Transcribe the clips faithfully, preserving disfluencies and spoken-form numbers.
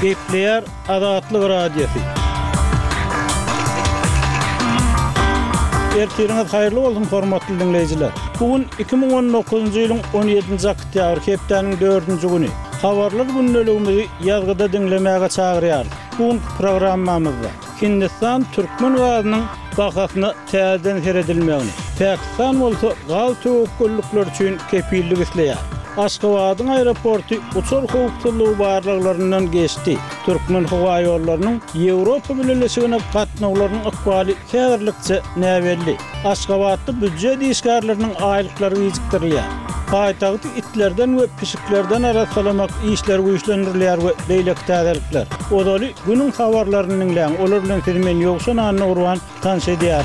Gepleyer Azatlyk Radiosu. Ertiriniz hayırlı bolsun hormatly dinleyijiler. Bugün iki bin on dokuzuncu ýylyň on ýedinji oktýabr hepdeniň dördünji güni. Habarlar günneligimizi ýazgyda dinlemäge çagyrýar. Bu programmamyzda Hindistan türkmen gazynyň bakasyny täzeden seredilmegini, Pakistan bolsa gaz töwekküllükler üçin kepillik isleýär. Aşgabatyň aeroporty uçur howpsuzlygy barlyklaryndan geçdi. Türkmen hawa ýollarynyň Ýewropa bileşigine gatnawlarynyň ykbaly häzirlikçe näwelli. Aşgabatda büdjet işgärleriniň aýlyklary ýigdirýär. Paýtagty itlerden we pişiklerden arasalamak işler güýçlendirilýär we beýlek täzelikler. Odaly günüň habarlarynyň läň olar bilen filmen ýoksa anna urwan tanş edýär.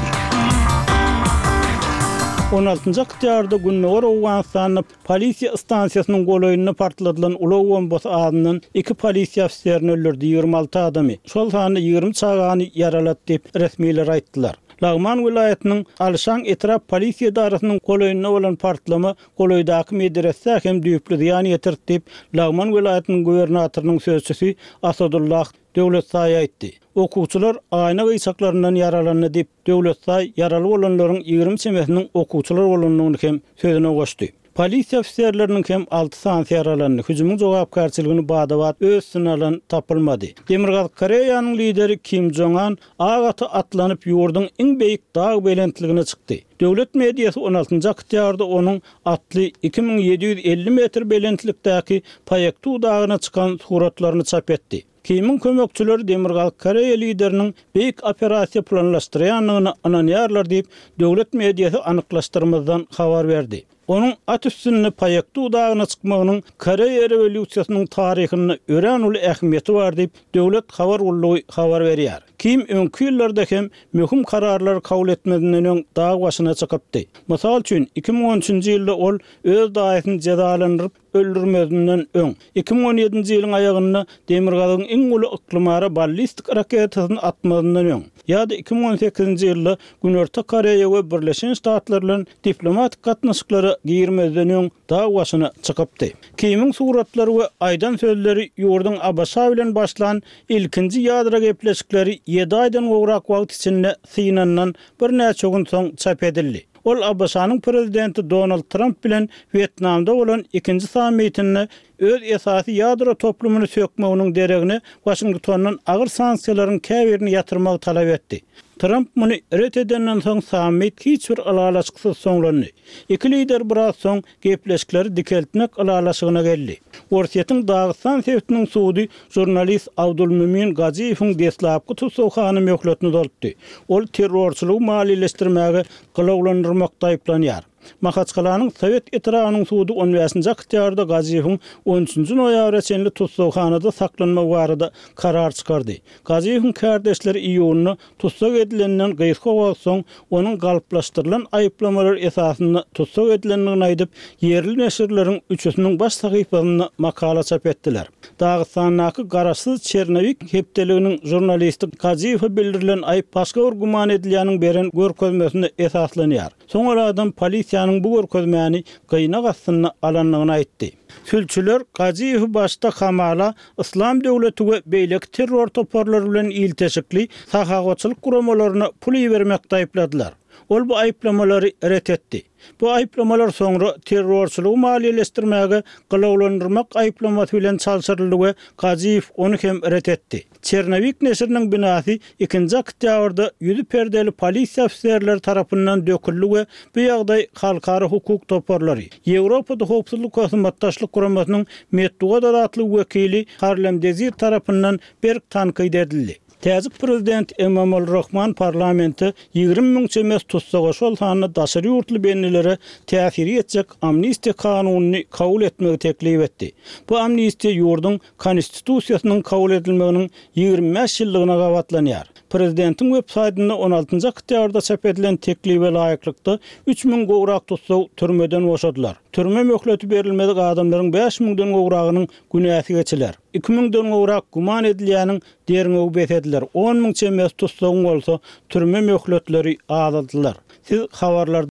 on altıncı oktýabrda Günnäwar Awganystanyň polisiýa stansiýasynyň goloýuny partladylan ulaw bombasy adynyň iki polisiýa ofiserini öldürdi, ýygrimi alty adamy. Şol sany ýygrimi çagany ýaralat diýip resmiler aýtdylar. Lagman vilayetiniň Alşan etrap polisiýa darasynyň goloýuny bolan partlama goloýdaky medrese hem düýpli ziýan ýetirdi. Lagman vilayetiniň gubernatorynyň sözçüsi Asadullah Döwletsay aýtdy. Okuwçylar aýna gysaklaryndan yaralandy diýip Döwletsay yaraly bolanlaryň ýygrimi çemesiniň okuwçylar bolanyny hem sözüne goşdy. Polisiýa ofiserleriniň hem alty sany yaralandy. Hüjümyň jogapkarçylygyny badawat öz synalan tapylmady. Demirgaz Koreýanyň lideri Kim Jong-un agaty atlanyp ýurduň iň beýik dag belentligine çykdy. Döwlet mediýasy on altıncı oktýabrda onuň atly iki bin ýedi ýüz elli metr belentlikdäki Paýaktu dagyna çykan suratlaryny çap etdi. Kimin kömekçileri Demirgaz Koreýa lideriniň beýik operasiýa planlaşdyrýanlygyny ananýarlar diýip döwlet mediýasy anyklaşdyrmazdan habar berdi. Onun at üstünde Paýaktu dagyna çykmagynyň Koreýa rewolýusiýasynyň taryhyny ören uly ähmiýeti bar diýip döwlet habar ullugy habar berýär. Kim öňkü ýyllarda hem möhüm kararlar kabul etmedinden öň dag başyna çykypdy. Mysal üçin iki bin on üçünji ýylda ol öz daýasyny jazalandyryp öldürmedinden öň iki bin on ýedinji ýylyň aýagyny Demirgazyň iň uly yklimara ballistik raketasyny atmagynydan öň ýa-da iki bin on sekizinji ýylda Günorta Koreýa we Birleşen Ştatlar bilen diplomatik gatnaşyklary girmeden öň dag başyna çykypdy. Kimin suratlary we aýdan sözleri ýurdun Abasa bilen başlan ilkinji ýadra gepleşikleri ýedi aýdan gowrak wagt içinde synandan bir näçe gün soň çap edildi. Ol Abasanyň prezidenti Donald Trump bilen Vietnamda bolan ikinji sammitini öz esasy ýadro toplumyny sökmeginiň deregine Washingtondan agyr sanksiýalaryň käbirini ýatyrmagy talap etdi. Trump muny ret edenden soň sammit hiç bir alalaşyksy soňlandy. Iki lider biraz soň gepleşikleri dikeltmek alalaşygyna geldi. Gorsiýetiň Dagestan sewtiniň suwdy jurnalist Abdulmumin Gaziýewiň deslapky tutsawhany möhletini dolupdy. Ol terrorçylygy maliýeleşdirmäge gylawlandyrmakda aýplanýar. Mahaçkalanyň Sowet etragynyň suwdy on beşinji oktýabrda Gaziýewiň on üçünji noýabr çenli tutsawhanada saklanma barada karar çykardy. Gaziýewiň kardeşleri iýuny tutsak edilenden gysga soň onuň galyplaşdyrylan aýyplamalar esasyny tutsak edilendigini aýdyp ýerli neşirleriň üçüsiniň baş sahypasyna makala çap etdiler. Dagestanyň garaşsyz Çernowik hepdeliginiň jurnalisti Gaziýewe bildirilen aýyp başga bir guman edilýäniň beren görkezmesine esaslanýar. Soňradan polisiýanyň bu görkezmäni gyna gasyny alanlygyny aýtdy. Sülçüler Gaziýew başda Kamala İslam döwleti we beýlek terror toparlary bilen ilteşikli sahagaçylyk guramalaryna pul bermekde aýpladylar. Ol bu aýplamalary ret etdi. Bu aýplamalar soňra terrorçylygy maliýeleşdirmäge gylawlandyrmak aýplamasy bilen çalşyryldy we Gaziýew onu hem ret etdi. Çernowik neşriniň binasy ikinji oktýabrda ýüzü perdeli polisiýa ofiserleri tarapyndan döküldi we bu ýagdaý halkara hukuk toparlary Ýewropada howpsuzlyk hökümetdaşlyk guramasynyň Medduga dadatly wekili Harlem Desir tarapyndan berk tanqid edildi. Täze prezident Emomali Rahman parlamenti ýygrimi miň çemes tutsaga şol sany daşary ýurtly bennilere täsir etjek amnistiýa kanunyny kabul etmegi teklip etdi. Bu amnistiýa ýurduň konstitusiýasynyň kabul edilmeginiň ýygrimi beş ýyllygyna gawatlanýar. Prezidentiň web saýtynda on altıncı oktýabrda çap edilen teklipe laýyklykda üç min gowrak tutsaw türmeden boşadylar. Türme möhleti berilmedik adamlaryň beş miňden gowragynyň günäsi geçiler. iki miňden gowrak guman edilýäniň derine betediler. on miň çemes tutsaw bolsa türme möhletleri azaldylar. Siz habarlar